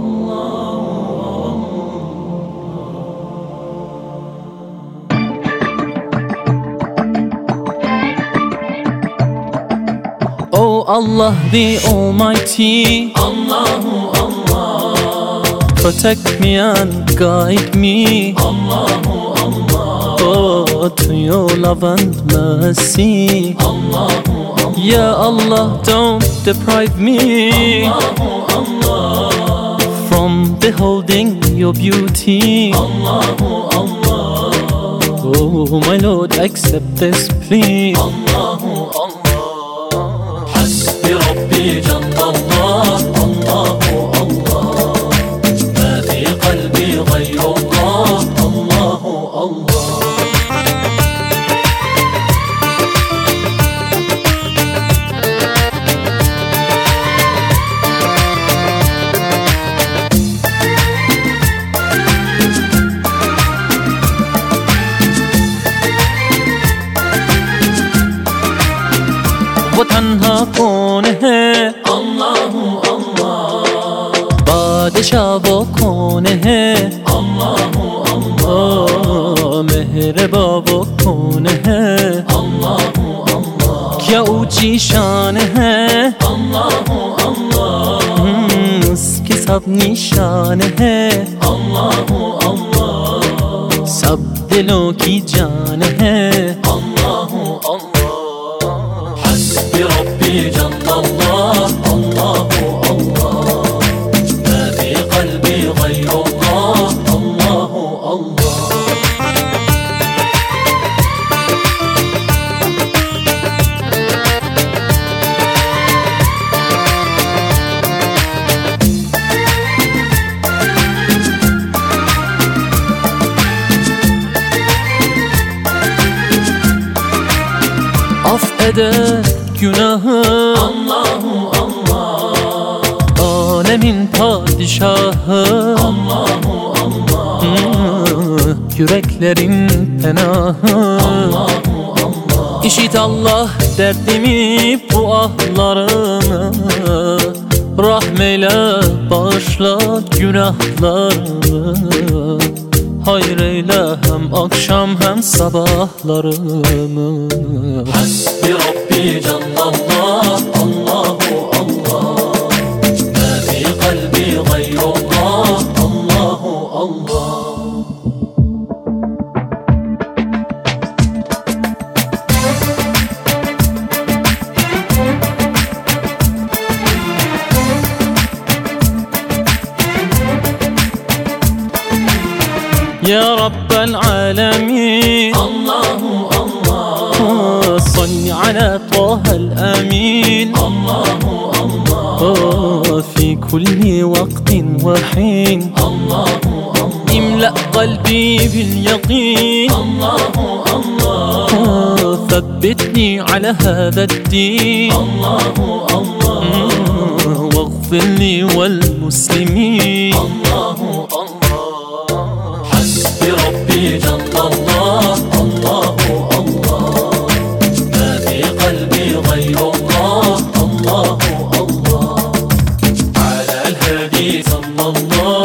Oh Allah the Almighty, Allahu Allah, protect me and guide me, Allahu Allah, oh, to your love and mercy. Allahu Allah, Ya Allah, don't deprive me Allahu Allah, from beholding your beauty. Allahu Allah, Oh my Lord, accept this plea. Allahu Allah. حسبي ربي جل الله، الله الله، ما في قلبي غير الله، الله الله. वो तन्हा कौन है, Allahu Allah, बादशाह वो कौन है, Allahu Allah, ओ मेहरबा वो कौन है, Allahu Allah, क्या ऊंची शान है, Allahu Allah, उसकी सब निशान है, Allahu Allah, सब दिलों की जान है. Allahu Allah. حسبي ربي جل الله، الله الله، ما في قلبي غير الله، الله الله. Affeder günahı Allahu Allah, alemin padişahı, Allahu Allah, yüreklerin penahı. Allahu Allah. İşit Allah derdimi, bu ahlarımı, rahmeyle bağışla günahlarımı. Hayır eyle hem akşam hem sabahlarımı. حسبي ربي جل الله، الله الله، ما في قلبي غير الله، الله الله. يا رب العالمين، الله الله، صل على طه الأمين، الله الله، في كل وقت وحين. الله الله، املأ قلبي باليقين، الله الله، ثبتني على هذا الدين، الله الله، واغفر لي والمسلمين. الله الله. حسبي ربي جل الله، الله الله، ما في قلبي غير الله، الله الله. على الهادي صلى الله